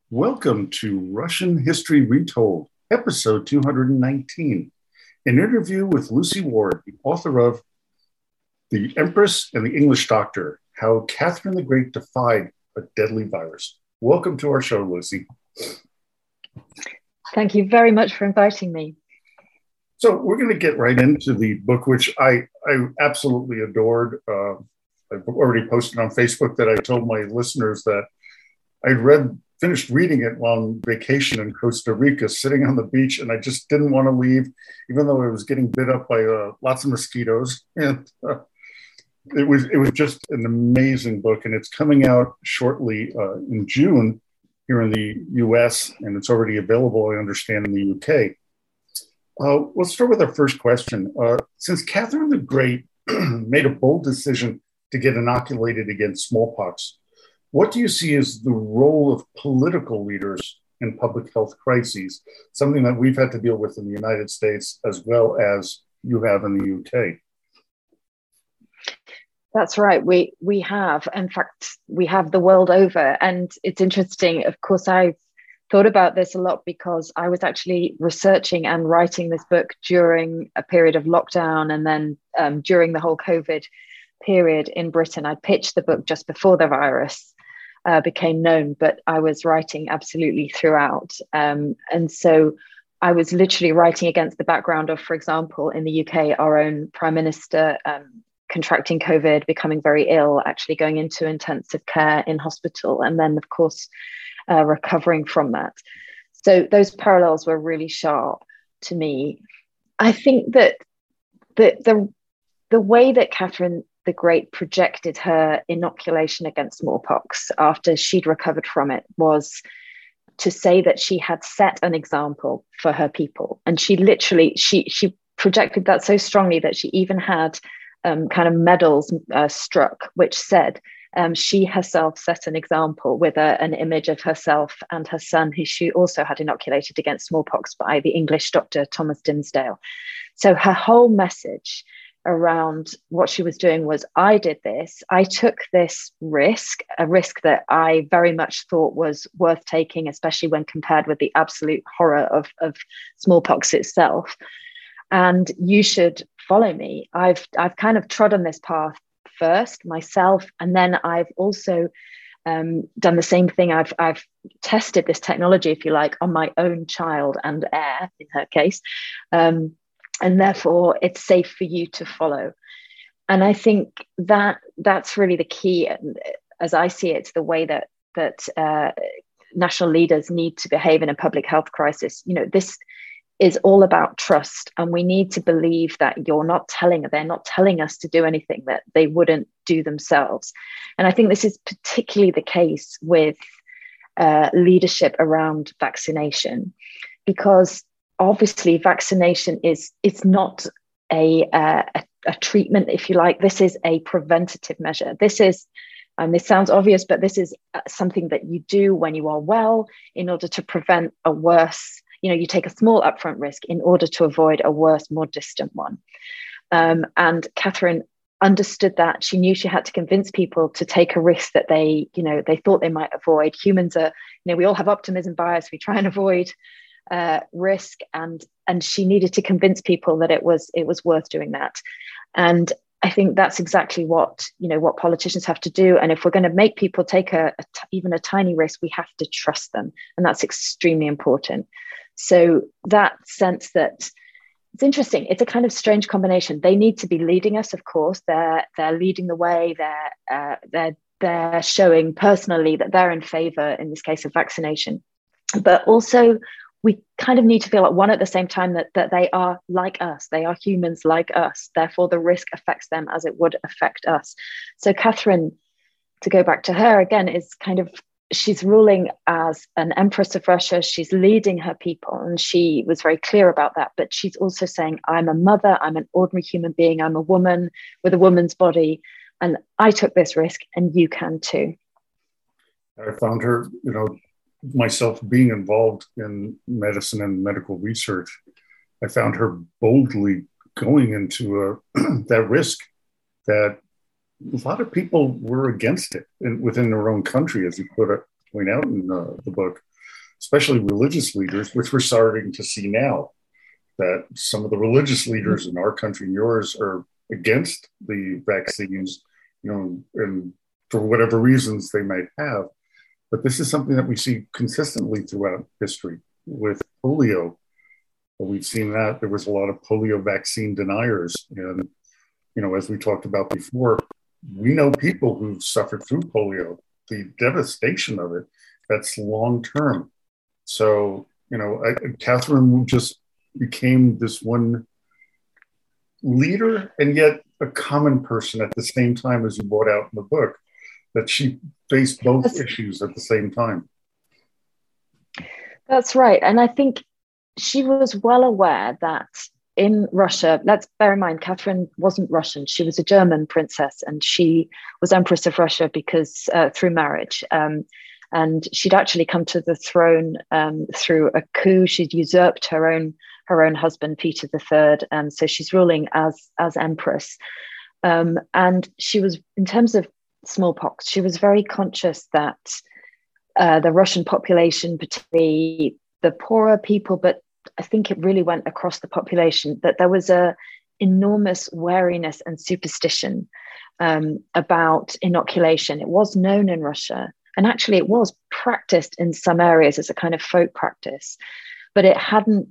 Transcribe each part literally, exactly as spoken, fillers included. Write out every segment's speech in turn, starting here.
Welcome to Russian History Retold, episode two hundred nineteen, an interview with Lucy Ward, the author of The Empress and the English Doctor, How Catherine the Great Defied a Deadly Virus. Welcome to our show, Lucy. Thank you very much for inviting me. So we're going to get right into the book, which I, I absolutely adored. Uh, I've already posted on Facebook that I told my listeners that I'd read, finished reading it while on vacation in Costa Rica, sitting on the beach, and I just didn't want to leave, even though I was getting bit up by uh, lots of mosquitoes. And uh, it was it was just an amazing book, and it's coming out shortly uh, in June here in the U S, and it's already available, I understand, in the U K. Uh, let's start with our first question. Uh, since Catherine the Great made a bold decision to get inoculated against smallpox, what do you see as the role of political leaders in public health crises, something that we've had to deal with in the United States as well as you have in the U K? That's right. We we have, in fact, we have the world over. And it's interesting. Of course, I've thought about this a lot because I was actually researching and writing this book during a period of lockdown, and then um, during the whole COVID period in Britain. I pitched the book just before the virus uh, became known, but I was writing absolutely throughout. Um, and so I was literally writing against the background of, for example, in the U K, our own Prime Minister um, contracting COVID, becoming very ill, actually going into intensive care in hospital, and then, of course, uh, recovering from that. So those parallels were really sharp to me. I think that the the, the way that Catherine the Great projected her inoculation against smallpox after she'd recovered from it was to say that she had set an example for her people. And she literally, she, she projected that so strongly that she even had um, kind of medals uh, struck, which said um, she herself set an example with a, an image of herself and her son, who she also had inoculated against smallpox by the English doctor, Thomas Dimmesdale. So her whole message around what she was doing was, I did this, I took this risk, a risk that I very much thought was worth taking, especially when compared with the absolute horror of, of smallpox itself. And you should follow me. I've I've kind of trodden this path first myself, and then I've also um, done the same thing. I've I've tested this technology, if you like, on my own child and heir, in her case. Um, and therefore it's safe for you to follow. And I think that that's really the key. And as I see it, it's the way that that uh, national leaders need to behave in a public health crisis. You know, this is all about trust, and we need to believe that you're not telling, they're not telling us to do anything that they wouldn't do themselves. And I think this is particularly the case with uh, leadership around vaccination, because obviously vaccination is it's not a, uh, a a treatment, if you like. This is a preventative measure. This is, and this sounds obvious, but this is something that you do when you are well in order to prevent a worse, you know, you take a small upfront risk in order to avoid a worse, more distant one. Um, and Catherine understood that. She knew she had to convince people to take a risk that they, you know, they thought they might avoid. Humans are, you know, we all have optimism bias. We try and avoid uh, risk, and and she needed to convince people that it was it was worth doing that. And I think that's exactly what, you know, what politicians have to do. And if we're going to make people take a, a t- even a tiny risk, we have to trust them, and that's extremely important. So that sense that it's interesting, it's a kind of strange combination. They need to be leading us, of course. They're they're leading the way. They're uh, they're they're showing personally that they're in favor, in this case, of vaccination. But also, we kind of need to feel at one at the same time that that they are like us. They are humans like us. Therefore, the risk affects them as it would affect us. So Catherine, to go back to her again, is kind of, she's ruling as an empress of Russia. She's leading her people, and she was very clear about that. But she's also saying, I'm a mother, I'm an ordinary human being, I'm a woman with a woman's body, and I took this risk, and you can too. I found her, you know, myself being involved in medicine and medical research, I found her boldly going into a, that risk that a lot of people were against it in, within their own country, as you put it, point out in uh, the book. especially religious leaders, which we're starting to see now, that some of the religious leaders in our country and yours are against the vaccines, you know, and for whatever reasons they might have. But this is something that we see consistently throughout history with polio. We've seen that there was a lot of polio vaccine deniers. And, you know, as we talked about before, we know people who've suffered through polio, the devastation of it, that's long-term. So, you know, I, Catherine just became this one leader and yet a common person at the same time, as you brought out in the book, that she faced both that's, issues at the same time. That's right. And I think she was well aware that in Russia, let's bear in mind, Catherine wasn't Russian. She was a German princess, and she was Empress of Russia because uh, through marriage. Um, and she'd actually come to the throne um, through a coup. She'd usurped her own her own husband, Peter the Third. And so she's ruling as, as Empress. Um, and she was, in terms of smallpox, she was very conscious that uh, the Russian population, particularly the poorer people, but I think it really went across the population, that there was a enormous wariness and superstition um, about inoculation. It was known in Russia, and actually it was practiced in some areas as a kind of folk practice, but it hadn't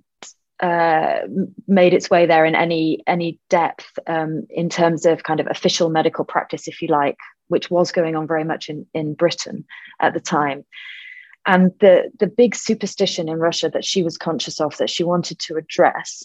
uh, made its way there in any any depth um, in terms of kind of official medical practice, if you like, which was going on very much in, in Britain at the time. And the, the big superstition in Russia that she was conscious of, that she wanted to address,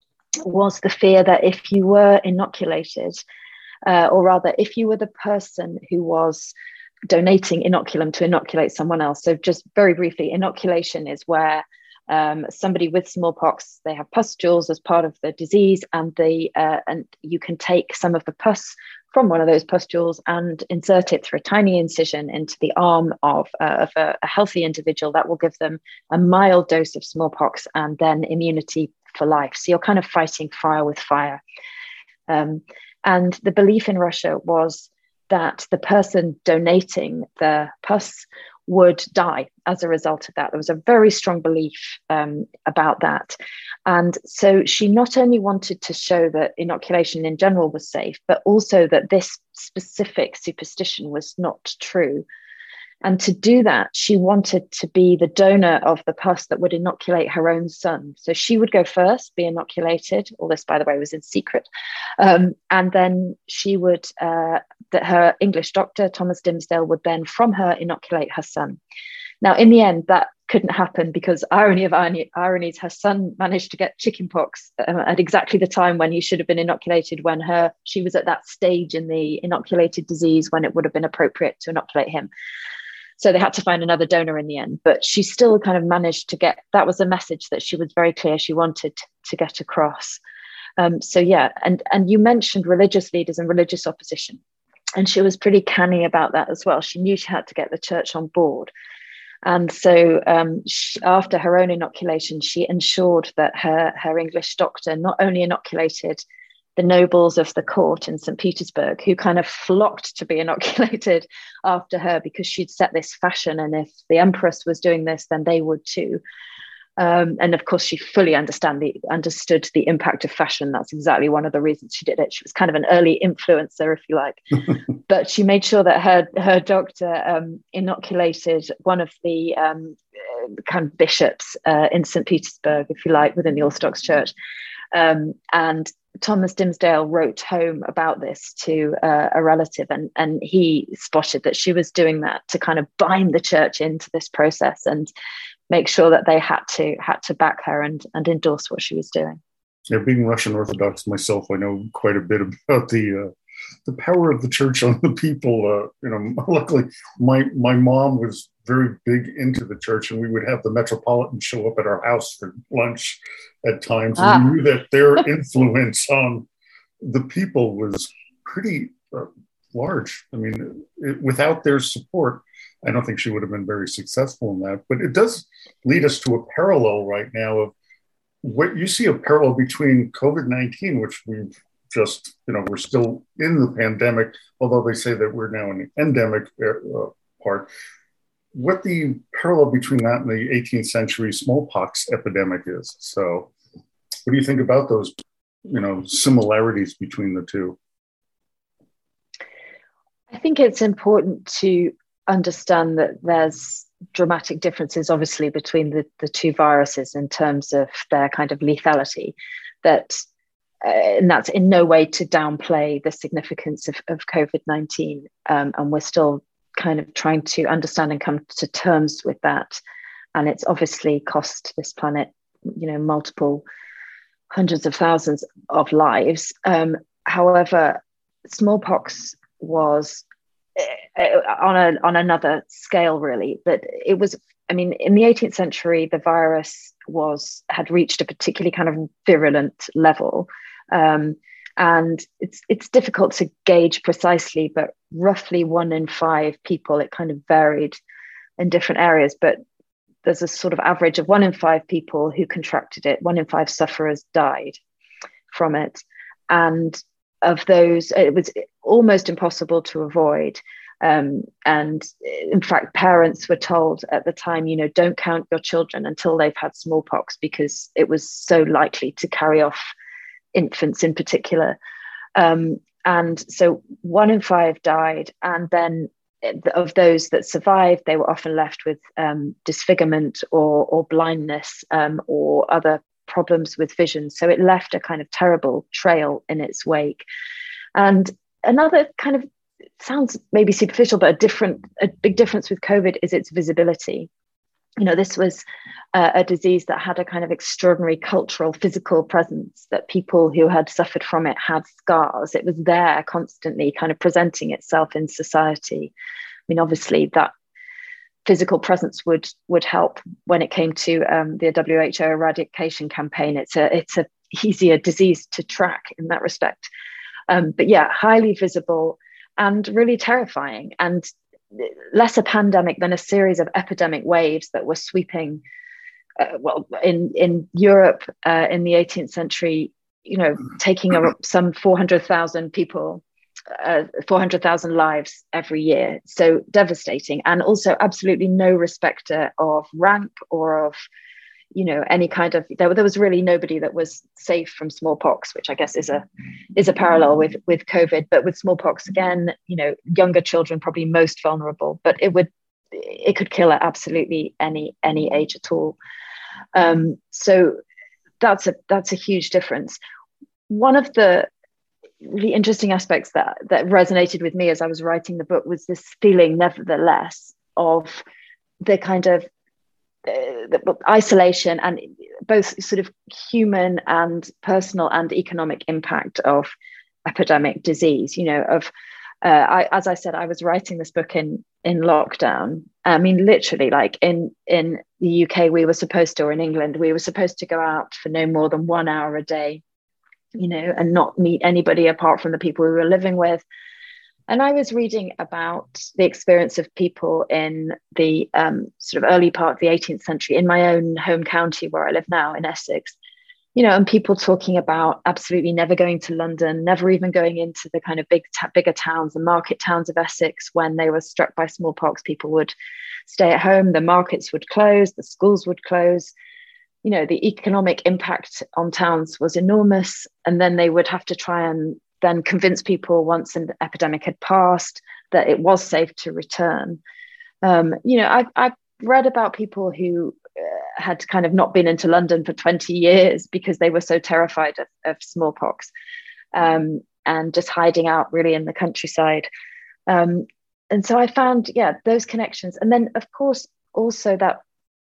was the fear that if you were inoculated, uh, or rather, if you were the person who was donating inoculum to inoculate someone else. So just very briefly, inoculation is where um, somebody with smallpox, they have pustules as part of the disease, and they uh, and you can take some of the pus from one of those pustules and insert it through a tiny incision into the arm of, uh, of a, a healthy individual. That will give them a mild dose of smallpox and then immunity for life. So you're kind of fighting fire with fire. Um, and the belief in Russia was that the person donating the pus would die as a result of that. There was a very strong belief um, about that. And so she not only wanted to show that inoculation in general was safe, but also that this specific superstition was not true. And to do that, she wanted to be the donor of the pus that would inoculate her own son. So she would go first, be inoculated. All this, by the way, was in secret. Um, and then she would, uh, that her English doctor, Thomas Dimsdale, would then from her inoculate her son. Now, in the end, that couldn't happen because, irony of ironies, her son managed to get chickenpox uh, at exactly the time when he should have been inoculated, when her she was at that stage in the inoculated disease when it would have been appropriate to inoculate him. So they had to find another donor in the end, but she still kind of managed to get, that was a message that she was very clear she wanted to get across. Um, so yeah, and, and you mentioned religious leaders and religious opposition, and she was pretty canny about that as well. She knew she had to get the church on board. And so um, she, after her own inoculation, she ensured that her, her English doctor not only inoculated the nobles of the court in Saint Petersburg, who kind of flocked to be inoculated after her because she'd set this fashion. And if the empress was doing this, then they would too. Um, and of course, she fully understand the, understood the impact of fashion. That's exactly one of the reasons she did it. She was kind of an early influencer, if you like. But she made sure that her, her doctor um, inoculated one of the um, kind of bishops uh, in Saint Petersburg, if you like, within the Orthodox Church. Um, and Thomas Dimsdale wrote home about this to uh, a relative, and, and he spotted that she was doing that to kind of bind the church into this process and make sure that they had to had to back her and, and endorse what she was doing. Yeah, being Russian Orthodox myself, I know quite a bit about the uh, the power of the church on the people. Uh, you know, luckily, my my mom was very big into the church, and we would have the Metropolitan show up at our house for lunch at times, and ah. we knew that their influence on the people was pretty uh, large. I mean, it, without their support, I don't think she would have been very successful in that. But it does lead us to a parallel right now of what you see a parallel between COVID nineteen, which we've just, you know, we're still in the pandemic, although they say that we're now in the endemic uh, part. what the parallel between that and the eighteenth century smallpox epidemic is. So what do you think about those, you know, similarities between the two? I think it's important to understand that there's dramatic differences, obviously, between the, the two viruses in terms of their kind of lethality, that uh, and that's in no way to downplay the significance of, of COVID nineteen. Um, and we're still kind of trying to understand and come to terms with that. And it's obviously cost this planet, you know, multiple hundreds of thousands of lives. Um, however, smallpox was uh, on a on another scale, really. That it was, I mean, in the eighteenth century, the virus was had reached a particularly kind of virulent level. Um, and it's it's difficult to gauge precisely, but roughly one in five people, it kind of varied in different areas, but there's a sort of average of one in five people who contracted it, one in five sufferers died from it. And of those, it was almost impossible to avoid. Um, and in fact, parents were told at the time, you know, don't count your children until they've had smallpox, because it was so likely to carry off infants in particular. Um, and so one in five died. And then of those that survived, they were often left with um, disfigurement or, or blindness um, or other problems with vision. So it left a kind of terrible trail in its wake. And another kind of, sounds maybe superficial, but a different, a big difference with COVID is its visibility. You know, this was uh, a disease that had a kind of extraordinary cultural, physical presence, that people who had suffered from it had scars. It was there constantly kind of presenting itself in society. I mean, obviously that physical presence would would help when it came to um, the W H O eradication campaign. It's a it's a easier disease to track in that respect. Um, but yeah, highly visible and really terrifying, and less a pandemic than a series of epidemic waves that were sweeping, uh, well, in, in Europe uh, in the eighteenth century, you know, taking a, some four hundred thousand people, uh, four hundred thousand lives every year. So devastating, and also absolutely no respecter of rank or of, you know, any kind of, there, there was really nobody that was safe from smallpox, which I guess is a is a parallel with with COVID. But with smallpox, again, you know, younger children probably most vulnerable, but it would it could kill at absolutely any any age at all. Um, so that's a that's a huge difference. One of the really interesting aspects that that resonated with me as I was writing the book was this feeling, nevertheless, of the kind of Uh, the isolation and both sort of human and personal and economic impact of epidemic disease. You know, of uh, I, as I said, I was writing this book in in lockdown. I mean, literally, like in in the U K, we were supposed to, or in England, we were supposed to go out for no more than one hour a day, you know, and not meet anybody apart from the people we were living with. And I was reading about the experience of people in the um, sort of early part of the eighteenth century in my own home county where I live now, in Essex, you know, and people talking about absolutely never going to London, never even going into the kind of big, bigger towns, the market towns of Essex. When they were struck by smallpox, people would stay at home, the markets would close, the schools would close. You know, the economic impact on towns was enormous. And then they would have to try and then convince people, once an epidemic had passed, that it was safe to return. Um, you know, I've, I've read about people who uh, had kind of not been into London for twenty years because they were so terrified of, of smallpox, um, and just hiding out really in the countryside. Um, and so I found, yeah, those connections. And then, of course, also that,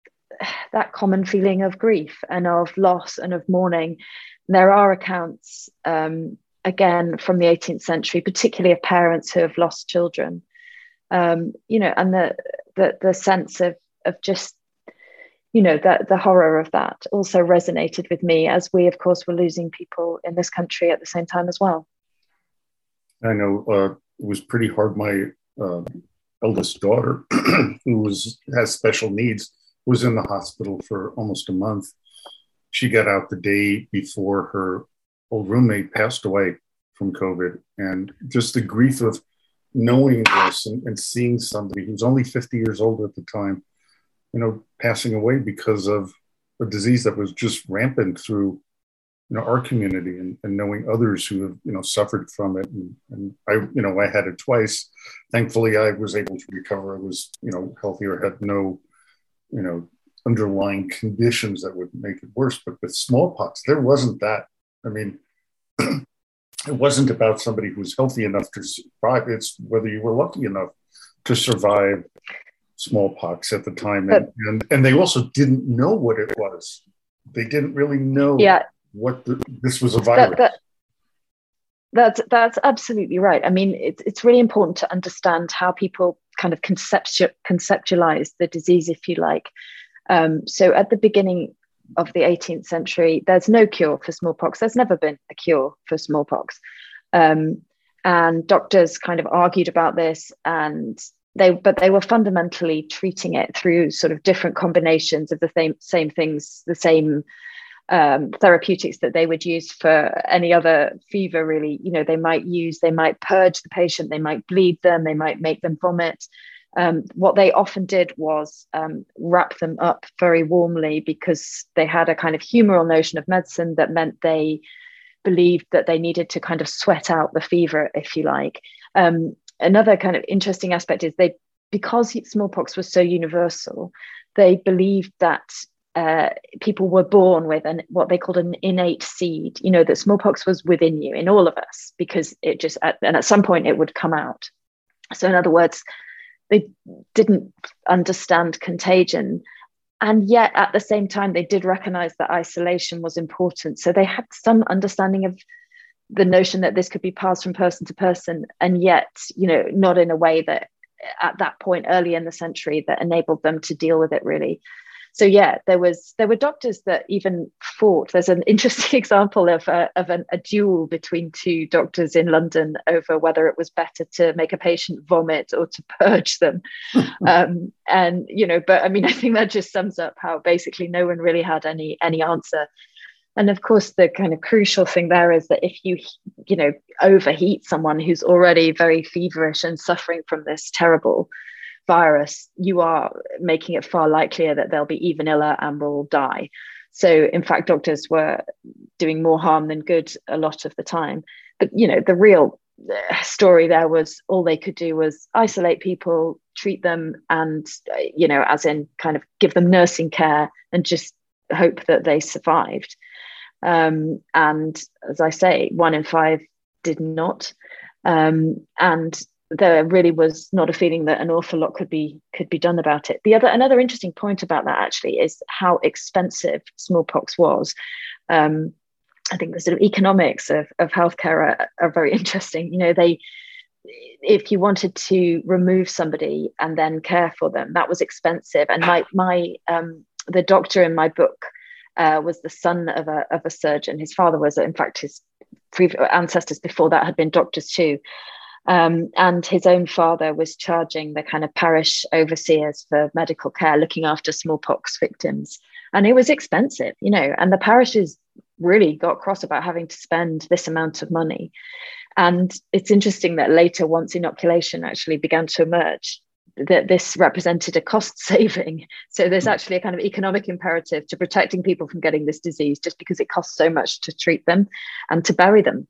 that common feeling of grief and of loss and of mourning. There are accounts, um, again, from the eighteenth century, particularly of parents who have lost children, um, you know, and the, the the sense of of just, you know, that the horror of that also resonated with me, as we, of course, were losing people in this country at the same time as well. I know uh, it was pretty hard. My uh, eldest daughter, who was has special needs, was in the hospital for almost a month. She got out the day before her old roommate passed away from COVID, and just the grief of knowing this and, and seeing somebody who's only fifty years old at the time, you know, passing away because of a disease that was just rampant through, you know, our community, and, and knowing others who have, you know, suffered from it. And, and I, you know, I had it twice. Thankfully, I was able to recover. I was, you know, healthier, had no, you know, underlying conditions that would make it worse. But with smallpox, there wasn't that. I mean, it wasn't about somebody who's healthy enough to survive. It's whether you were lucky enough to survive smallpox at the time. And, but, and, and they also didn't know what it was. They didn't really know yeah, what the, this was a virus. That, that, that's, that's absolutely right. I mean, it's, it's really important to understand how people kind of conceptu- conceptualize the disease, if you like. Um, so at the beginning of the eighteenth century, there's no cure for smallpox. There's never been a cure for smallpox. Um, and doctors kind of argued about this, and they, but they were fundamentally treating it through sort of different combinations of the same, same things, the same um, therapeutics that they would use for any other fever, really. You know, they might use, they might purge the patient, they might bleed them, they might make them vomit. Um, what they often did was um, wrap them up very warmly, because they had a kind of humoral notion of medicine that meant they believed that they needed to kind of sweat out the fever, if you like. Um, another kind of interesting aspect is they, because smallpox was so universal, they believed that uh, people were born with an, what they called an innate seed, you know, that smallpox was within you, in all of us, because it just, and at some point it would come out. So in other words, they didn't understand contagion. And yet at the same time, they did recognize that isolation was important. So they had some understanding of the notion that this could be passed from person to person, and yet, you know, not in a way that at that point early in the century that enabled them to deal with it, really. So yeah, there was there were doctors that even fought. There's an interesting example of a, of an, a duel between two doctors in London over whether it was better to make a patient vomit or to purge them. um, and you know, but I mean, I think that just sums up how basically no one really had any any answer. And of course, the kind of crucial thing there is that if you, you know, overheat someone who's already very feverish and suffering from this terrible virus, you are making it far likelier that they'll be even iller and will die. So in fact, doctors were doing more harm than good a lot of the time. But, you know, the real story there was all they could do was isolate people, treat them, and, you know, as in kind of give them nursing care and just hope that they survived. Um, and as I say, one in five did not. Um, and there really was not a feeling that an awful lot could be could be done about it. The other another interesting point about that actually is how expensive smallpox was. Um, I think the sort of economics of, of healthcare are, are very interesting. You know, they if you wanted to remove somebody and then care for them, that was expensive. And my my um, the doctor in my book uh, was the son of a of a surgeon. His father was, in fact, his pre- ancestors before that had been doctors too. Um, and his own father was charging the kind of parish overseers for medical care, looking after smallpox victims. And it was expensive, you know, and the parishes really got cross about having to spend this amount of money. And it's interesting that later, once inoculation actually began to emerge, that this represented a cost saving. So there's actually a kind of economic imperative to protecting people from getting this disease, just because it costs so much to treat them and to bury them.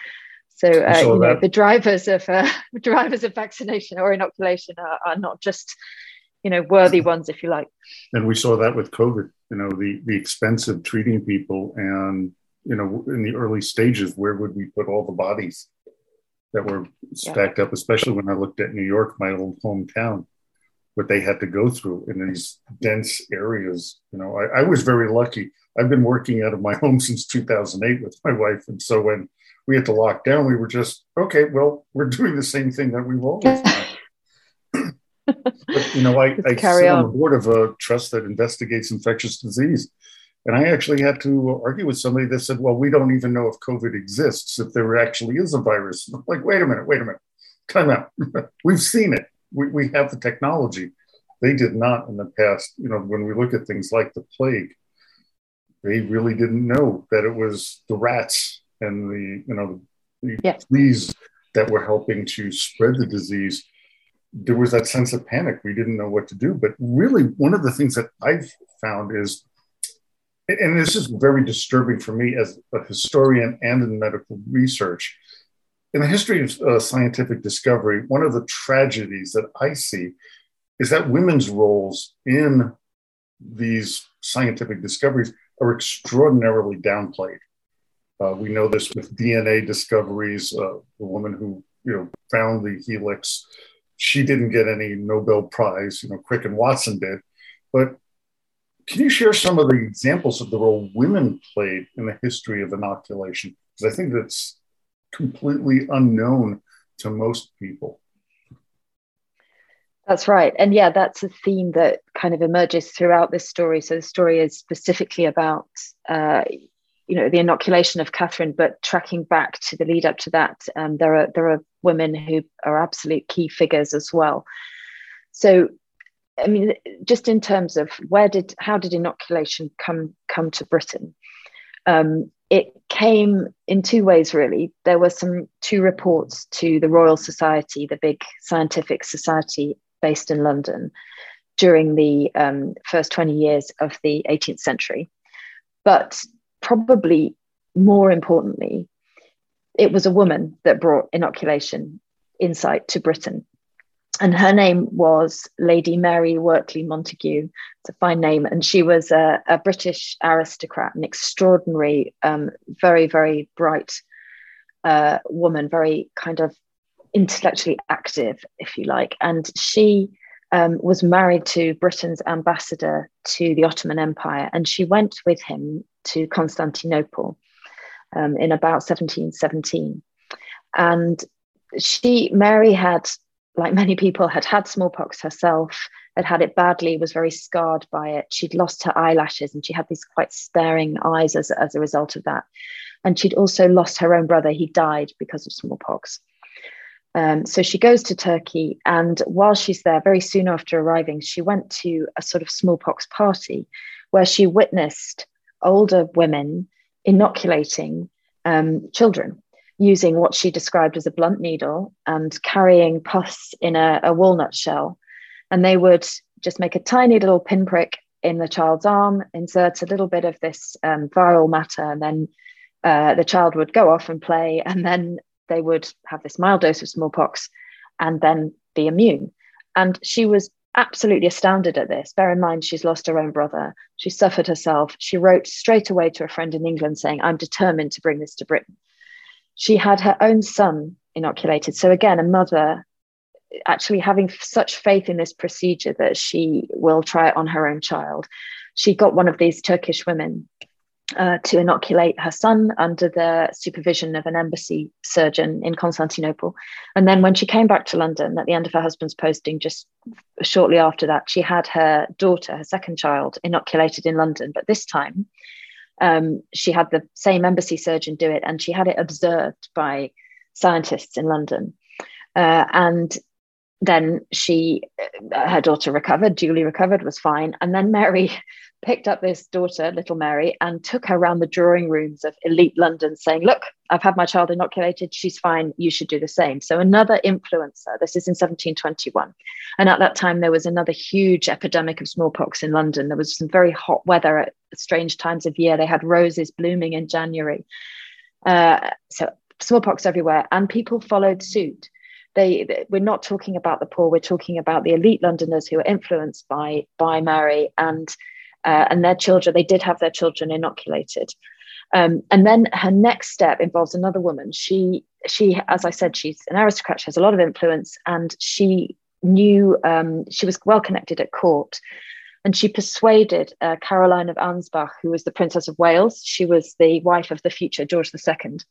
So, uh, you know, that. the drivers of uh, drivers of vaccination or inoculation are, are not just, you know, worthy ones, if you like. And we saw that with COVID, you know, the, the expense of treating people. And, you know, in the early stages, where would we put all the bodies that were stacked yeah. up, especially when I looked at New York, my old hometown, what they had to go through in these dense areas. You know, I, I was very lucky. I've been working out of my home since two thousand eight with my wife. And so when we had to lock down, we were just, okay, well, we're doing the same thing that we've always done. But, you know, I, I sit on. on the board of a trust that investigates infectious disease. And I actually had to argue with somebody that said, well, we don't even know if COVID exists, if there actually is a virus. And I'm like, wait a minute, wait a minute, time out. We've seen it. We, we have the technology. They did not in the past. You know, when we look at things like the plague, they really didn't know that it was the rats and the, you know, the yeah. fleas that were helping to spread the disease, there was that sense of panic. We didn't know what to do. But really, one of the things that I've found is, and this is very disturbing for me as a historian and in medical research, in the history of uh, scientific discovery, one of the tragedies that I see is that women's roles in these scientific discoveries are extraordinarily downplayed. Uh, we know this with D N A discoveries. Uh, the woman who you know found the helix, she didn't get any Nobel Prize. You know, Crick and Watson did. But can you share some of the examples of the role women played in the history of inoculation? Because I think that's completely unknown to most people. That's right. And yeah, that's a theme that kind of emerges throughout this story. So the story is specifically about, uh, you know, the inoculation of Catherine, but tracking back to the lead up to that, um, there are there are women who are absolute key figures as well. So, I mean, just in terms of where did, how did inoculation come come to Britain? Um, it came in two ways, really. There were some two reports to the Royal Society, the big scientific society based in London, during the um, first twenty years of the eighteenth century. But probably more importantly, it was a woman that brought inoculation insight to Britain. And her name was Lady Mary Wortley Montagu. It's a fine name. And she was a, a British aristocrat, an extraordinary, um, very, very bright uh, woman, very kind of intellectually active, if you like. And she um, was married to Britain's ambassador to the Ottoman Empire. And she went with him to Constantinople um, in about seventeen seventeen. And she, Mary had, like many people, had had smallpox herself, had had it badly, was very scarred by it. She'd lost her eyelashes and she had these quite staring eyes as, as a result of that. And she'd also lost her own brother. He died because of smallpox. Um, so she goes to Turkey, and while she's there, very soon after arriving, she went to a sort of smallpox party where she witnessed older women inoculating um, children, using what she described as a blunt needle and carrying pus in a, a walnut shell. And they would just make a tiny little pinprick in the child's arm, insert a little bit of this um, viral matter, and then uh, the child would go off and play, and then they would have this mild dose of smallpox and then be immune. And she was absolutely astounded at this. Bear in mind, she's lost her own brother. She suffered herself. She wrote straight away to a friend in England saying, I'm determined to bring this to Britain. She had her own son inoculated. So again, a mother actually having such faith in this procedure that she will try it on her own child. She got one of these Turkish women uh, to inoculate her son under the supervision of an embassy surgeon in Constantinople. And then when she came back to London at the end of her husband's posting, just shortly after that, she had her daughter, her second child, inoculated in London. But this time, Um, she had the same embassy surgeon do it, and she had it observed by scientists in London. Uh, and then she, her daughter recovered, duly recovered, was fine. And then Mary picked up this daughter, little Mary, and took her around the drawing rooms of elite London saying, look, I've had my child inoculated. She's fine. You should do the same. So another influencer, this is in seventeen twenty-one. And at that time, there was another huge epidemic of smallpox in London. There was some very hot weather at strange times of year. They had roses blooming in January. Uh, so smallpox everywhere. And people followed suit. They, they, we're not talking about the poor. We're talking about the elite Londoners who were influenced by, by Mary and Uh, and their children. They did have their children inoculated. Um, and then her next step involves another woman. She, she, as I said, she's an aristocrat. She has a lot of influence, and she knew, um, she was well connected at court. And she persuaded uh, Caroline of Ansbach, who was the Princess of Wales. She was the wife of the future George the Second,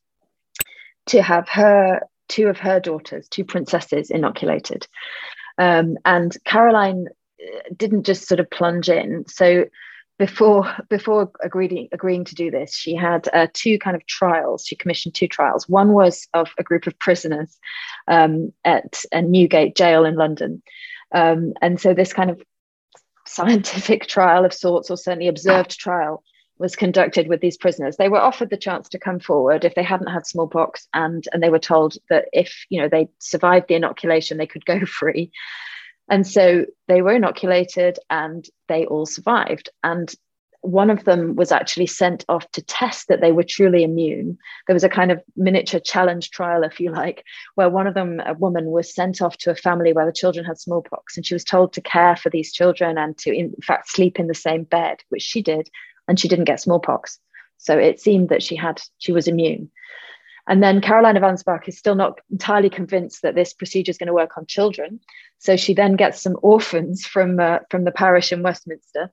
to have her, two of her daughters, two princesses, inoculated. Um, and Caroline didn't just sort of plunge in. So before before agreeing agreeing to do this, she had uh, two kind of trials. She commissioned two trials. One was of a group of prisoners um, at a Newgate jail in London. Um, and so this kind of scientific trial of sorts, or certainly observed trial, was conducted with these prisoners. They were offered the chance to come forward if they hadn't had smallpox, and and they were told that if, you know, they survived the inoculation, they could go free. And so they were inoculated and they all survived. And one of them was actually sent off to test that they were truly immune. There was a kind of miniature challenge trial, if you like, where one of them, a woman, was sent off to a family where the children had smallpox, and she was told to care for these children and to, in fact, sleep in the same bed, which she did, and she didn't get smallpox. So it seemed that she had, she was immune. And then Caroline of Ansbach is still not entirely convinced that this procedure is going to work on children. So she then gets some orphans from, uh, from the parish in Westminster.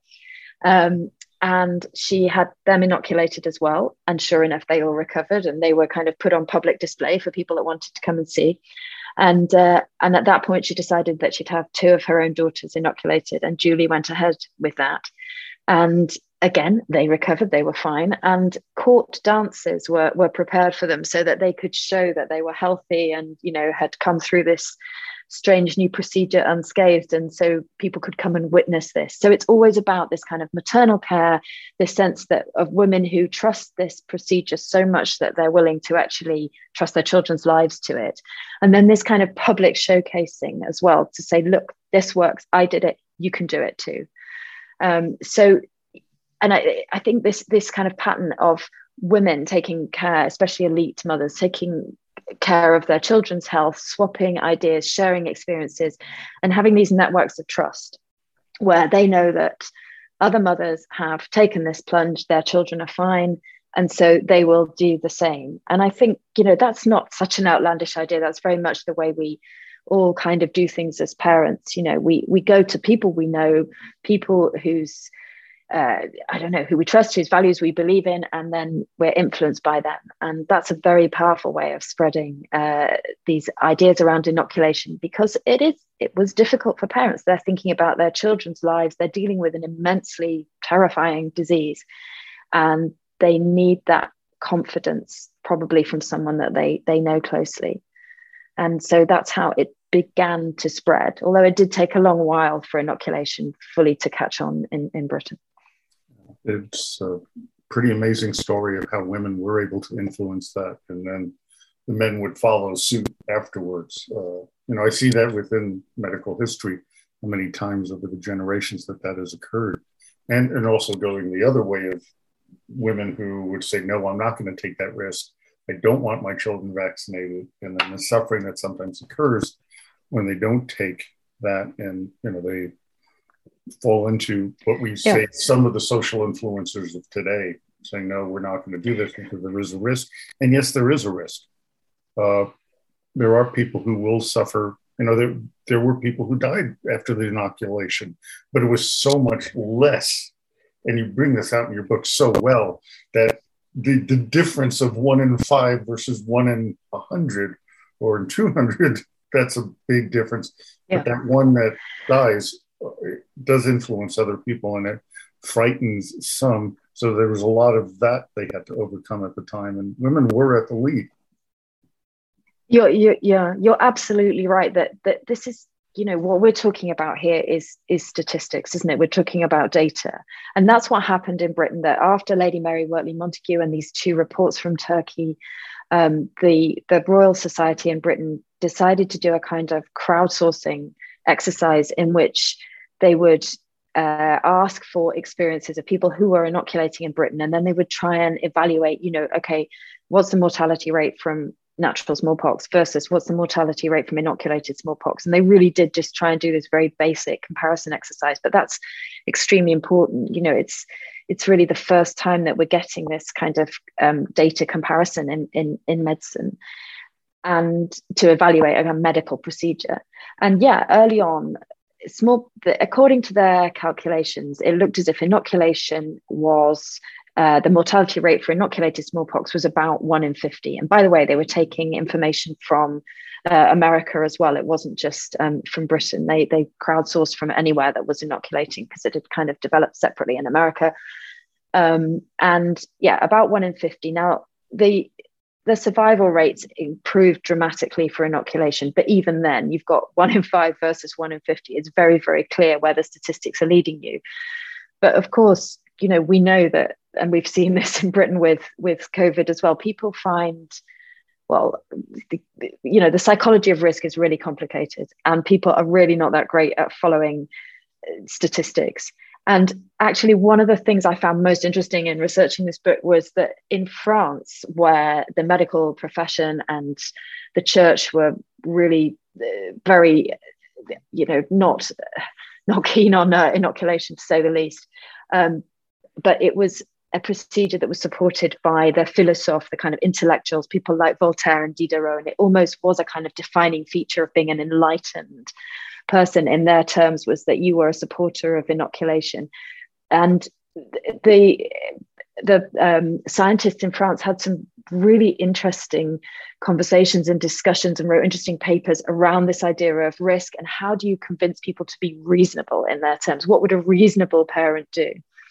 Um, and she had them inoculated as well. And sure enough, they all recovered, and they were kind of put on public display for people that wanted to come and see. And, uh, and at that point, she decided that she'd have two of her own daughters inoculated, and Julie went ahead with that. And again, they recovered, they were fine. And court dances were, were prepared for them so that they could show that they were healthy and, you know, had come through this strange new procedure unscathed. And so people could come and witness this. So it's always about this kind of maternal care, this sense that of women who trust this procedure so much that they're willing to actually trust their children's lives to it. And then this kind of public showcasing as well, to say, look, this works, I did it, you can do it too. Um, so, and I, I think this this kind of pattern of women taking care, especially elite mothers, taking care of their children's health, swapping ideas, sharing experiences, and having these networks of trust where they know that other mothers have taken this plunge, their children are fine, and so they will do the same. And I think, you know, that's not such an outlandish idea. That's very much the way we all kind of do things as parents. You know, we we go to people we know, people whose uh, I don't know, who we trust, whose values we believe in, and then we're influenced by them. And that's a very powerful way of spreading uh, these ideas around inoculation, because it is it was difficult for parents. They're thinking about their children's lives. They're dealing with an immensely terrifying disease, and they need that confidence, probably from someone that they they know closely. And so that's how it began to spread, although it did take a long while for inoculation fully to catch on in, in Britain. It's a pretty amazing story of how women were able to influence that, and then the men would follow suit afterwards. Uh, you know, I see that within medical history, how many times over the generations that that has occurred. And, and also going the other way of women who would say, no, I'm not going to take that risk. I don't want my children vaccinated. And then the suffering that sometimes occurs when they don't take that, and, you know, they fall into what we say, yeah. some of the social influencers of today saying, no, we're not going to do this because there is a risk. And yes, there is a risk. Uh, there are people who will suffer. You know, there, there were people who died after the inoculation, but it was so much less. And you bring this out in your book so well, that the, the difference of one in five versus one in a hundred or in two hundred, that's a big difference. Yeah. But that one that dies does influence other people, and it frightens some. So there was a lot of that they had to overcome at the time, and women were at the lead. You're, you're, yeah, you're absolutely right that that this is, you know, what we're talking about here is is statistics, isn't it? We're talking about data, and that's what happened in Britain. That after Lady Mary Wortley Montagu and these two reports from Turkey, um, the the Royal Society in Britain decided to do a kind of crowdsourcing exercise in which they would uh, ask for experiences of people who were inoculating in Britain, and then they would try and evaluate, you know, okay, what's the mortality rate from natural smallpox versus what's the mortality rate from inoculated smallpox. And they really did just try and do this very basic comparison exercise, but that's extremely important. You know, it's it's really the first time that we're getting this kind of um, data comparison in, in, in medicine, and to evaluate a medical procedure. And yeah, early on, small, according to their calculations, it looked as if inoculation was Uh, the mortality rate for inoculated smallpox was about one in fifty. And by the way, they were taking information from uh, America as well. It wasn't just um, from Britain. They they crowdsourced from anywhere that was inoculating, because it had kind of developed separately in America. Um, and yeah, about one in fifty. Now, the the survival rates improved dramatically for inoculation. But even then, you've got one in five versus one in fifty. It's very, very clear where the statistics are leading you. But of course, you know, we know that and we've seen this in Britain with with COVID as well, people find, well, the, you know, the psychology of risk is really complicated, and people are really not that great at following statistics. And actually, one of the things I found most interesting in researching this book was that in France, where the medical profession and the church were really uh, very, you know, not not keen on uh, inoculation, to say the least, um, but it was a procedure that was supported by the philosophes, the kind of intellectuals, people like Voltaire and Diderot, and it almost was a kind of defining feature of being an enlightened person in their terms, was that you were a supporter of inoculation. And the the um, scientists in France had some really interesting conversations and discussions and wrote interesting papers around this idea of risk and how do you convince people to be reasonable in their terms? What would a reasonable parent do?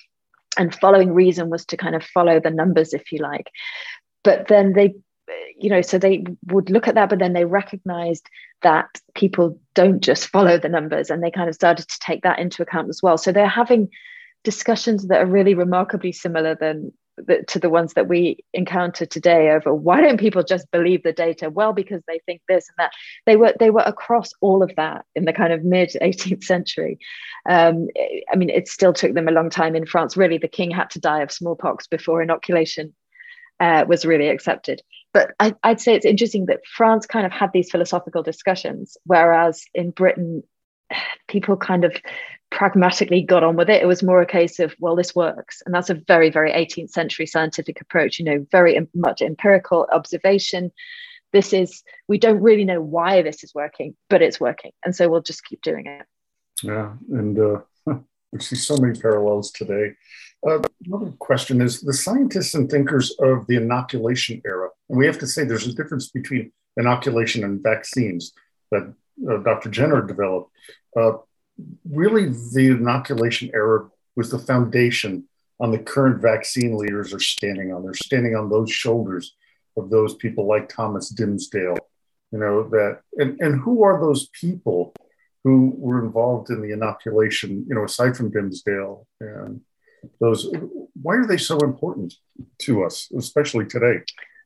And following reason was to kind of follow the numbers, if you like. But then they, you know, so they would look at that, but then they recognized that people don't just follow the numbers, and they kind of started to take that into account as well. So they're having discussions that are really remarkably similar than to the ones that we encounter today over why don't people just believe the data? Well, because they think this and that. They were they were across all of that in the kind of mid eighteenth century. Um, I mean, it still took them a long time in France. Really, the king had to die of smallpox before inoculation uh, was really accepted. But I, I'd say it's interesting that France kind of had these philosophical discussions, whereas in Britain, people kind of pragmatically got on with it. It was more a case of, well, this works. And that's a very, very eighteenth century scientific approach, you know, very much empirical observation. This is, we don't really know why this is working, but it's working. And so we'll just keep doing it. Yeah. And uh, we see so many parallels today. Uh, another question is the scientists and thinkers of the inoculation era. And we have to say there's a difference between inoculation and vaccines that uh, Doctor Jenner developed. Uh, really, the inoculation era was the foundation on the current vaccine leaders are standing on. They're standing on those shoulders of those people like Thomas Dimsdale, you know, that, and, and who are those people who were involved in the inoculation, you know, aside from Dimsdale and those, why are they so important to us, especially today?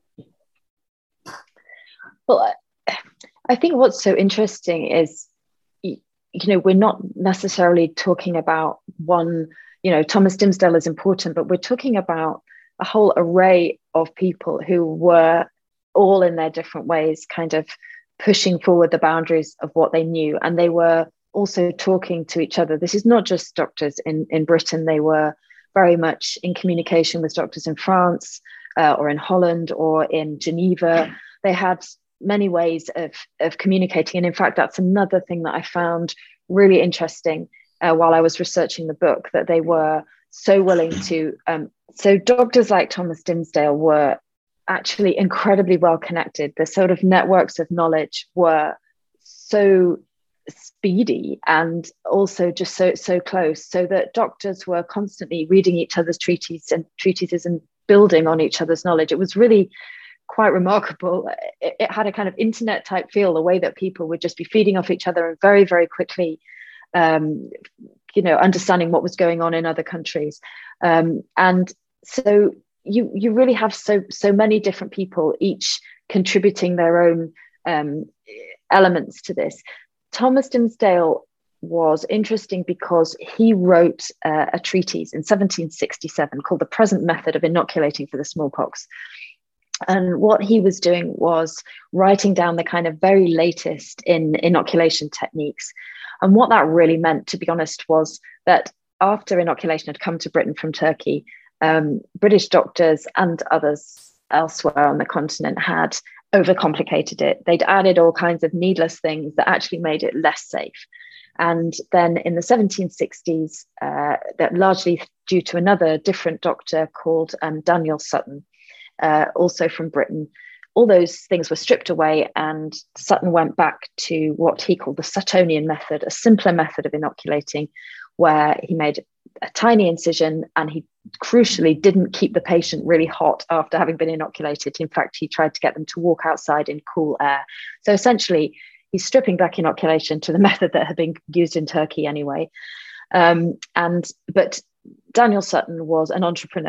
Well, I think what's so interesting is, you know, we're not necessarily talking about one, you know, Thomas Dimsdale is important, but we're talking about a whole array of people who were all in their different ways kind of pushing forward the boundaries of what they knew. And they were also talking to each other. This is not just doctors in, in Britain. They were very much in communication with doctors in France uh, or in Holland or in Geneva. They had many ways of, of communicating. And in fact, that's another thing that I found really interesting uh, while I was researching the book, that they were so willing to, um, so doctors like Thomas Dimsdale were actually incredibly well connected. The sort of networks of knowledge were so speedy and also just so so close, so that doctors were constantly reading each other's treatises and treatises and building on each other's knowledge. It was really quite remarkable. It, it had a kind of internet type feel, the way that people would just be feeding off each other and very, very quickly, um, you know, understanding what was going on in other countries. Um, and so you you really have so so many different people, each contributing their own um, elements to this. Thomas Dimsdale was interesting because he wrote uh, a treatise in seventeen sixty-seven called The Present Method of Inoculating for the Smallpox. And what he was doing was writing down the kind of very latest in inoculation techniques. And what that really meant, to be honest, was that after inoculation had come to Britain from Turkey, um, British doctors and others elsewhere on the continent had overcomplicated it. They'd added all kinds of needless things that actually made it less safe. And then in the seventeen sixties, uh, that largely due to another different doctor called um, Daniel Sutton, uh, also from Britain, all those things were stripped away, and Sutton went back to what he called the Suttonian method, a simpler method of inoculating, where he made a tiny incision and he crucially didn't keep the patient really hot after having been inoculated. In fact, he tried to get them to walk outside in cool air. So essentially, he's stripping back inoculation to the method that had been used in Turkey anyway. Um, and but Daniel Sutton was an entrepreneur.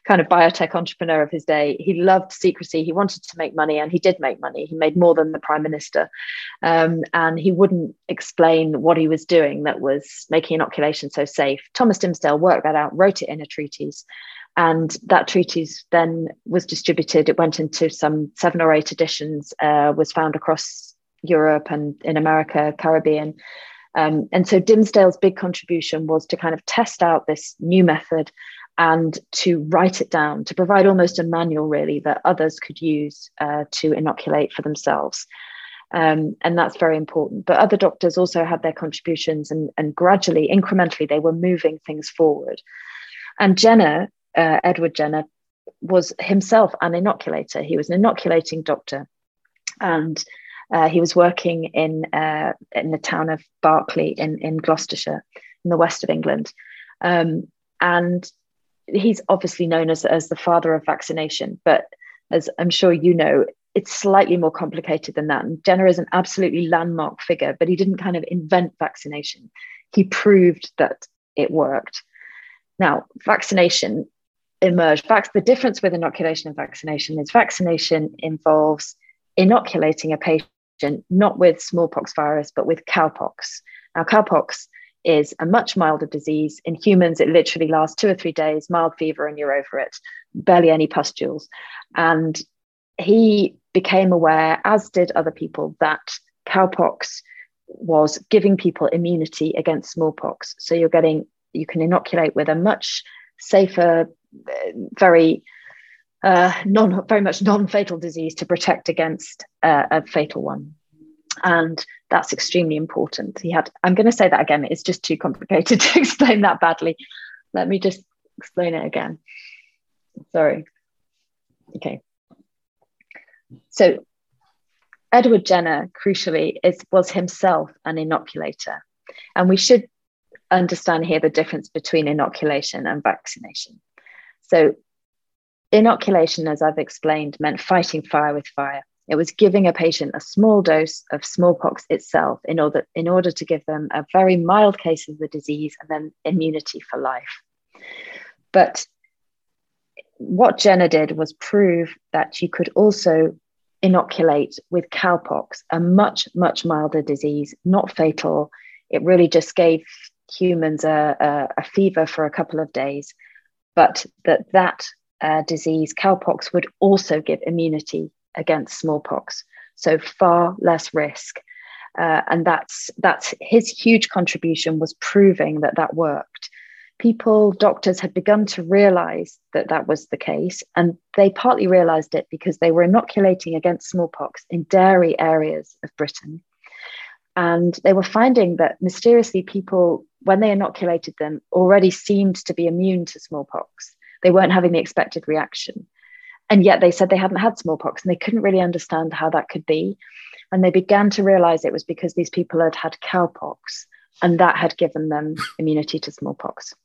kind of biotech entrepreneur of his day. He loved secrecy. He wanted to make money, and he did make money. He made more than the prime minister. Um, and he wouldn't explain what he was doing that was making inoculation so safe. Thomas Dimsdale worked that out, wrote it in a treatise. And that treatise then was distributed. It went into some seven or eight editions, uh, was found across Europe and in America, Caribbean. Um, and so Dimsdale's big contribution was to kind of test out this new method and to write it down, to provide almost a manual, really, that others could use uh, to inoculate for themselves. Um, and that's very important. But other doctors also had their contributions, and, and gradually, incrementally, they were moving things forward. And Jenner, uh, Edward Jenner, was himself an inoculator. He was an inoculating doctor. And Uh, he was working in uh, in the town of Berkeley in, in Gloucestershire, in the west of England. Um, and he's obviously known as, as the father of vaccination, but as I'm sure you know, it's slightly more complicated than that. And Jenner is an absolutely landmark figure, but he didn't kind of invent vaccination. He proved that it worked. Now, vaccination emerged. Vac- the difference with inoculation and vaccination is vaccination involves inoculating a patient not with smallpox virus, but with cowpox. Now, cowpox is a much milder disease. In humans, it literally lasts two or three days, mild fever, and you're over it, barely any pustules. And he became aware, as did other people, that cowpox was giving people immunity against smallpox. So you're getting, you can inoculate with a much safer, very Uh, non, very much non-fatal disease to protect against uh, a fatal one. And that's extremely important. He had, I'm going to say that again, it's just too complicated to explain that badly. Let me just explain it again. Sorry. Okay. So Edward Jenner, crucially, is, was himself an inoculator. And we should understand here the difference between inoculation and vaccination. So inoculation, as I've explained, meant fighting fire with fire. It was giving a patient a small dose of smallpox itself in order, in order to give them a very mild case of the disease and then immunity for life. But what Jenner did was prove that you could also inoculate with cowpox, a much, much milder disease, not fatal. It really just gave humans a, a, a fever for a couple of days, but that that Uh, disease, cowpox, would also give immunity against smallpox, so far less risk. Uh, and that's that's his huge contribution, was proving that that worked. People, doctors had begun to realize that that was the case, and they partly realized it because they were inoculating against smallpox in dairy areas of Britain. And they were finding that mysteriously people, when they inoculated them, already seemed to be immune to smallpox. They weren't having the expected reaction. And yet they said they hadn't had smallpox, and they couldn't really understand how that could be. And they began to realize it was because these people had had cowpox, and that had given them immunity to smallpox.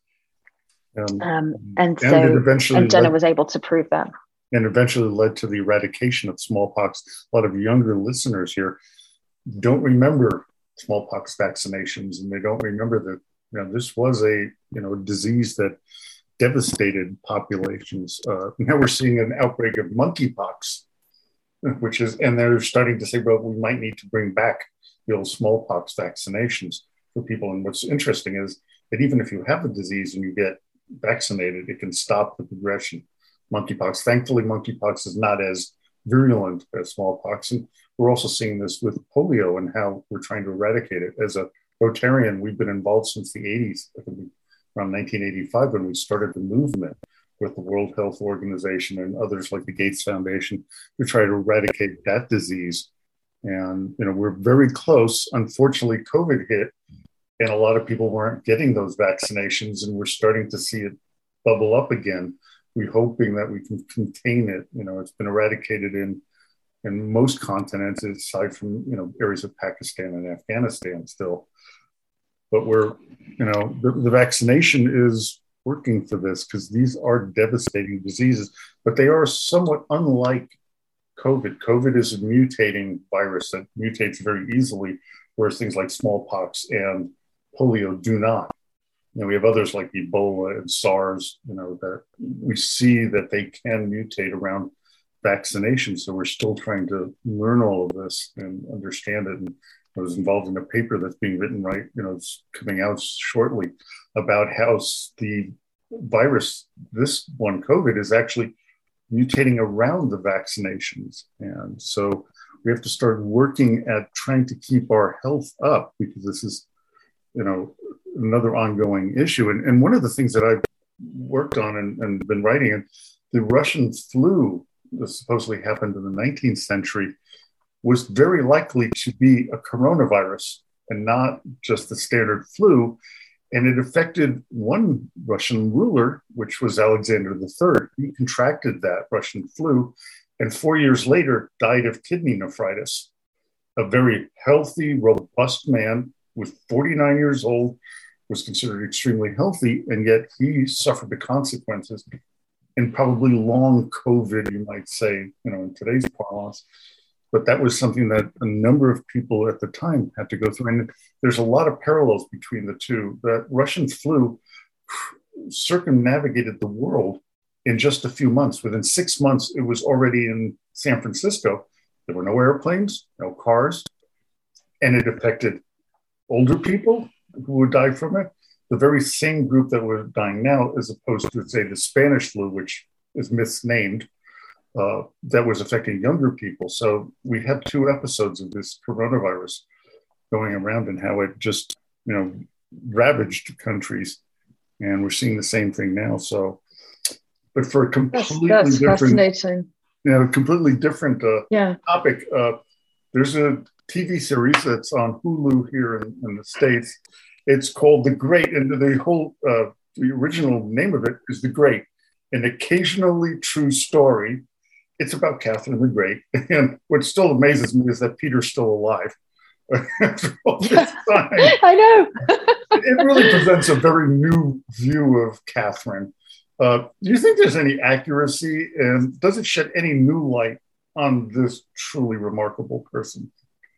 Um, um, and, and so and Jenner led, was able to prove that. And eventually led to the eradication of smallpox. A lot of younger listeners here don't remember smallpox vaccinations, and they don't remember that, you know, this was a, you know, disease that devastated populations. Uh, now we're seeing an outbreak of monkeypox, which is, and they're starting to say, well, we might need to bring back the old smallpox vaccinations for people. And what's interesting is that even if you have a disease and you get vaccinated, it can stop the progression. Monkeypox, thankfully, monkeypox is not as virulent as smallpox. And we're also seeing this with polio and how we're trying to eradicate it. As a Rotarian, we've been involved since the eighties, around nineteen eighty-five, when we started the movement with the World Health Organization and others like the Gates Foundation to try to eradicate that disease. And, you know, we're very close. Unfortunately, COVID hit and a lot of people weren't getting those vaccinations, and we're starting to see it bubble up again. We're hoping that we can contain it. You know, it's been eradicated in in most continents, aside from, you know, areas of Pakistan and Afghanistan still. But we're, you know, the, the vaccination is working for this, because these are devastating diseases, but they are somewhat unlike COVID. COVID is a mutating virus that mutates very easily, whereas things like smallpox and polio do not. You know, we have others like Ebola and SARS, you know, that we see that they can mutate around vaccination. So we're still trying to learn all of this and understand it. And I was involved in a paper that's being written right, you know, it's coming out shortly about how the virus, this one, COVID, is actually mutating around the vaccinations. And so we have to start working at trying to keep our health up, because this is, you know, another ongoing issue. And, and one of the things that I've worked on and, and been writing, and the Russian flu that supposedly happened in the nineteenth century was very likely to be a coronavirus and not just the standard flu. And it affected one Russian ruler, which was Alexander the Third. He contracted that Russian flu and four years later died of kidney nephritis. A very healthy, robust man, was forty-nine years old, was considered extremely healthy, and yet he suffered the consequences, and probably long COVID, you might say, you know, in today's parlance. But that was something that a number of people at the time had to go through. And there's a lot of parallels between the two. That Russian flu circumnavigated the world in just a few months. Within six months, it was already in San Francisco. There were no airplanes, no cars, and it affected older people who would die from it, the very same group that were dying now, as opposed to, say, the Spanish flu, which is misnamed, uh, that was affecting younger people. So we have two episodes of this coronavirus going around and how it just, you know, ravaged countries. And we're seeing the same thing now. So, but for a completely that's, that's different, fascinating. You know, completely different uh, yeah. topic. Uh, there's a T V series that's on Hulu here in, in the States. It's called The Great, and the whole, uh, the original name of it is The Great, an occasionally true story. It's about Catherine the Great, and what still amazes me is that Peter's still alive. After all this time. I know. It really presents a very new view of Catherine. Uh, do you think there's any accuracy, and does it shed any new light on this truly remarkable person?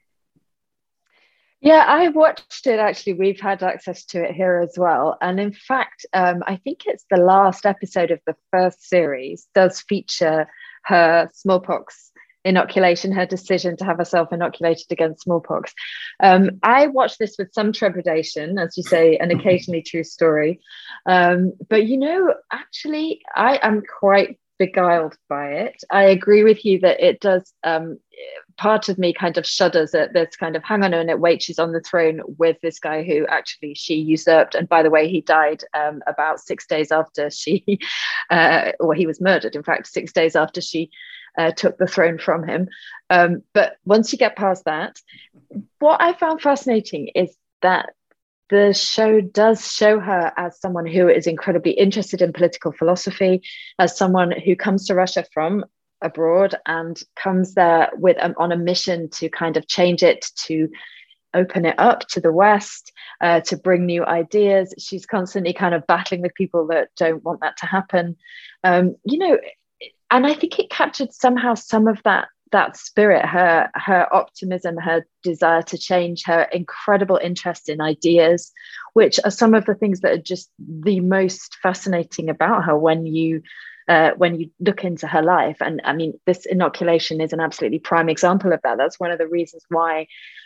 Yeah, I watched it actually. We've had access to it here as well. And in fact, um, I think it's the last episode of the first series does feature her smallpox inoculation, her decision to have herself inoculated against smallpox. Um, I watched this with some trepidation, as you say, an occasionally true story. Um, but, you know, actually, I am quite beguiled by it. I agree with you that it does. Um, part of me kind of shudders at this kind of, hang on a minute, wait, she's on the throne with this guy who actually she usurped. And by the way, he died um, about six days after she, uh, or he was murdered, in fact, six days after she uh, took the throne from him. Um, but once you get past that, what I found fascinating is that the show does show her as someone who is incredibly interested in political philosophy, as someone who comes to Russia from abroad and comes there with um, on a mission to kind of change it, to open it up to the West, uh, to bring new ideas. She's constantly kind of battling with people that don't want that to happen. Um, you know, and I think it captured somehow some of that that spirit, her her optimism, her desire to change, her incredible interest in ideas, which are some of the things that are just the most fascinating about her when you uh, when you look into her life. And I mean, this inoculation is an absolutely prime example of that. That's one of the reasons why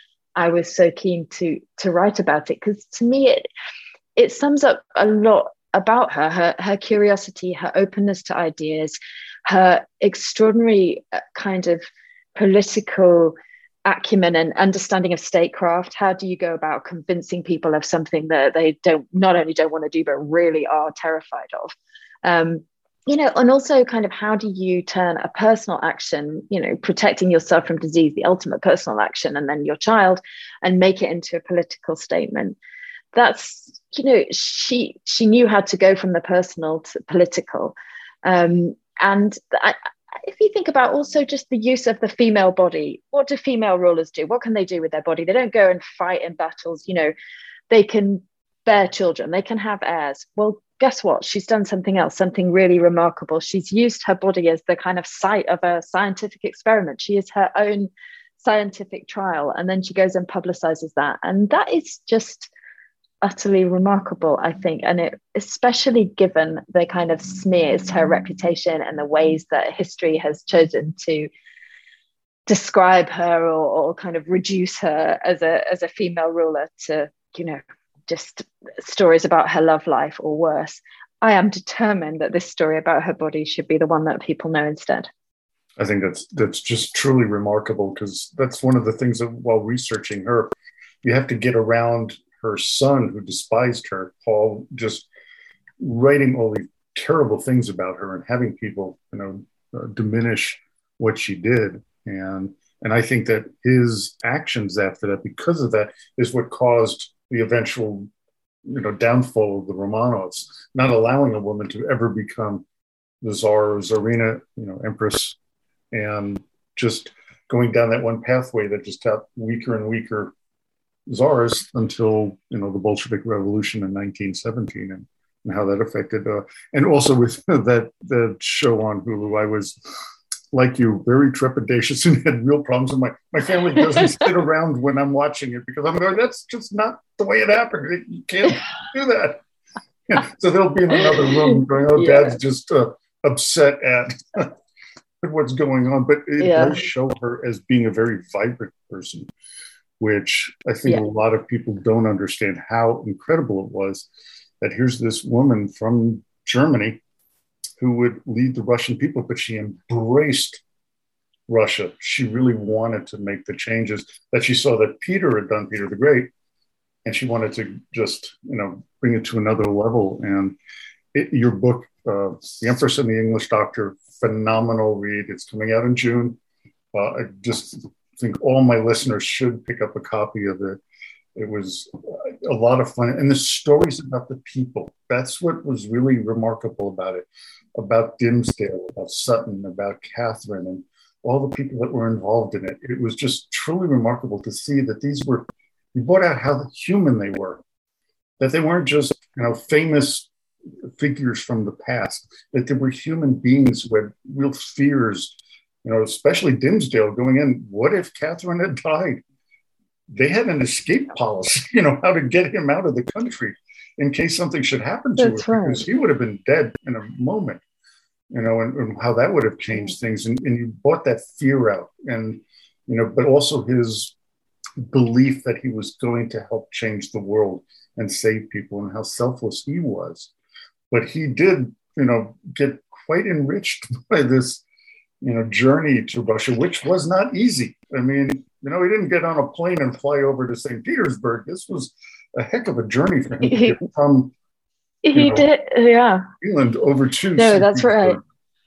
I was so keen to to write about it, because to me it it sums up a lot about her, her her curiosity, her openness to ideas, her extraordinary kind of political acumen and understanding of statecraft. How do you go about convincing people of something that they don't not only don't want to do, but really are terrified of? Um, you know, and also kind of how do you turn a personal action, you know, protecting yourself from disease, the ultimate personal action, and then your child, and make it into a political statement. That's, you know, she she knew how to go from the personal to political. Um, and I, if you think about also just the use of the female body, what do female rulers do? What can they do with their body? They don't go and fight in battles. You know, they can bear children, they can have heirs. Well, guess what? She's done something else, something really remarkable. She's used her body as the kind of site of a scientific experiment. She is her own scientific trial. And then she goes and publicizes that. And that is just utterly remarkable, I think, and it especially given the kind of smears to her reputation and the ways that history has chosen to describe her, or, or kind of reduce her as a as a female ruler to, you know, just stories about her love life or worse. I am determined that this story about her body should be the one that people know instead. I think that's that's just truly remarkable, because that's one of the things that while researching her, you have to get around her son who despised her, Paul, just writing all these terrible things about her and having people, you know, uh, diminish what she did. And and I think that his actions after that, because of that, is what caused the eventual, you know, downfall of the Romanovs, not allowing a woman to ever become the Tsar or Tsarina, you know, Empress, and just going down that one pathway that just got weaker and weaker Tsars until, you know, the Bolshevik Revolution in nineteen seventeen, and, and how that affected, uh, and also with that the show on Hulu, I was, like you, very trepidatious and had real problems. And my, my family doesn't sit around when I'm watching it, because I'm going, that's just not the way it happened. You can't do that. Yeah. So they'll be in another room going, oh, yeah. Dad's just uh, upset at, at what's going on. But it yeah. does show her as being a very vibrant person, which I think yeah. a lot of people don't understand how incredible it was that here's this woman from Germany who would lead the Russian people, but she embraced Russia. She really wanted to make the changes that she saw that Peter had done, Peter the Great, and she wanted to just, you know, bring it to another level. And it, your book, uh, The Empress and the English Doctor, phenomenal read. It's coming out in June. Uh, I just think all my listeners should pick up a copy of it. It was a lot of fun. And the stories about the people, that's what was really remarkable about it, about Dimmesdale, about Sutton, about Catherine, and all the people that were involved in it. It was just truly remarkable to see that these were, you brought out how human they were, that they weren't just, you know, famous figures from the past, that they were human beings who had real fears, you know, especially Dimmesdale going in, what if Catherine had died? They had an escape policy, you know, how to get him out of the country in case something should happen to That's him, right. because he would have been dead in a moment, you know, and, and how that would have changed things. And, and you brought that fear out, and, you know, but also his belief that he was going to help change the world and save people, and how selfless he was. But he did, you know, get quite enriched by this, you know, journey to Russia, which was not easy. I mean, you know, he didn't get on a plane and fly over to Saint Petersburg. This was a heck of a journey for him to he, get from he know, did, yeah, England over to no, Saint that's Petersburg.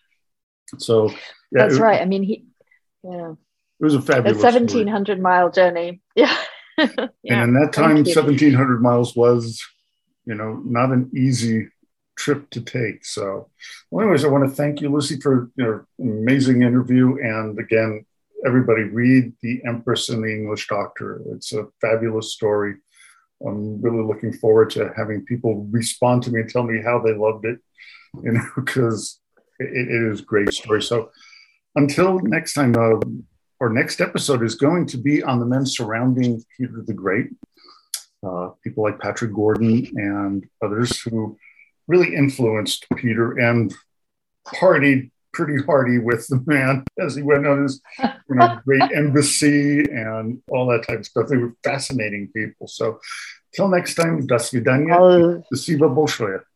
Right. So yeah, that's it, right. I mean, he, yeah, it was a fabulous a seventeen hundred mile journey. Yeah, yeah, and in that time, seventeen hundred miles was, you know, not an easy trip to take. So, well, anyways, I want to thank you, Lucy, for your amazing interview. And again, everybody read The Empress and the English Doctor. It's a fabulous story. I'm really looking forward to having people respond to me and tell me how they loved it, you know, because it, it is a great story. So until next time, uh, our next episode is going to be on the men surrounding Peter the Great, uh, people like Patrick Gordon and others who really influenced Peter and partied pretty hardy with the man as he went on his, you know, great embassy and all that type of stuff. They were fascinating people. So till next time, до свидания. Спасибо большое.